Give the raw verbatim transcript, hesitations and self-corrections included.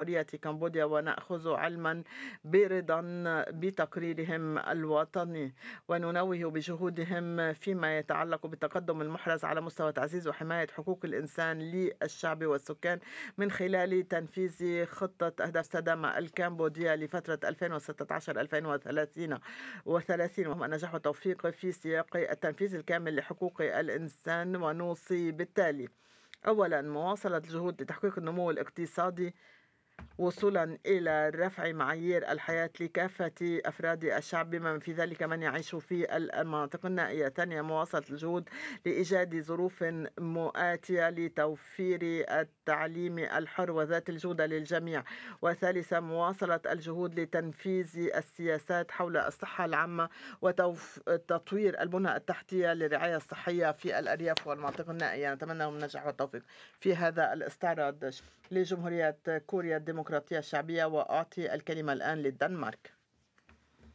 جمهورية كمبوديا ونأخذ علما برضا بتقريرهم الوطني، وننوه بجهودهم فيما يتعلق بالتقدم المحرز على مستوى تعزيز وحماية حقوق الإنسان للشعب والسكان من خلال تنفيذ خطة أهداف سدامة الكمبودية لفترة ألفين وستة عشر ألفين وثلاثين وثلاثين، وهم النجاح والتوفيق في سياق التنفيذ الكامل لحقوق الإنسان. ونوصي بالتالي: أولا، مواصلة الجهود لتحقيق النمو الاقتصادي وصولا إلى رفع معايير الحياة لكافة أفراد الشعب بما في ذلك من يعيش في المناطق النائية. ثانيا، مواصلة الجهود لإيجاد ظروف مؤاتية لتوفير التعليم الحر وذات الجودة للجميع. وثالثا، مواصلة الجهود لتنفيذ السياسات حول الصحة العامة وتطوير البنى التحتية للرعاية الصحية في الأرياف والمناطق النائية. نتمنى لهم النجاح والتوفيق في هذا الاستعراض لجمهورية كوريا الديمقراطية الشعبية. وأعطي الكلمة الآن للدنمارك.